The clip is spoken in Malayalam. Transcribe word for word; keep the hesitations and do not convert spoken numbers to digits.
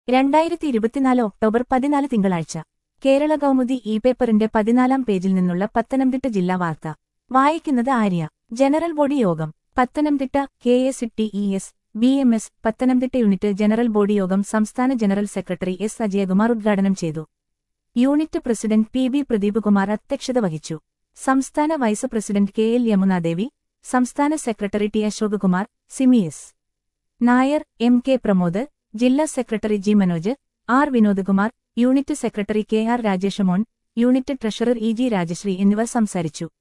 രണ്ടായിരത്തി ഇരുപത്തിനാല് ഒക്ടോബർ പതിനാല് തിങ്കളാഴ്ച കേരള കൗമുദി ഇ പേപ്പറിന്റെ പതിനാലാം പേജിൽ നിന്നുള്ള പത്തനംതിട്ട ജില്ലാ വാർത്ത വായിക്കുന്നത് ആര്യ. ജനറൽ ബോഡി യോഗം Pathanamthitta. K S T E S B M S Pathanamthitta unit general body യോഗം സംസ്ഥാന ജനറൽ സെക്രട്ടറി എസ് അജയകുമാർ ഉദ്ഘാടനം ചെയ്തു. Unit president P B Pradeepkumar അധ്യക്ഷത വഹിച്ചു. സംസ്ഥാന vice president K L Yamunadevi, സംസ്ഥാന secretary T Ashokakumar, Simi S Nair, M K Pramod, ജില്ലാ secretary G Manoj, R Vinodkumar, unit secretary K R Rajeshmon, unit treasurer E G Rajasree എന്നിവർ സംസാരിച്ചു.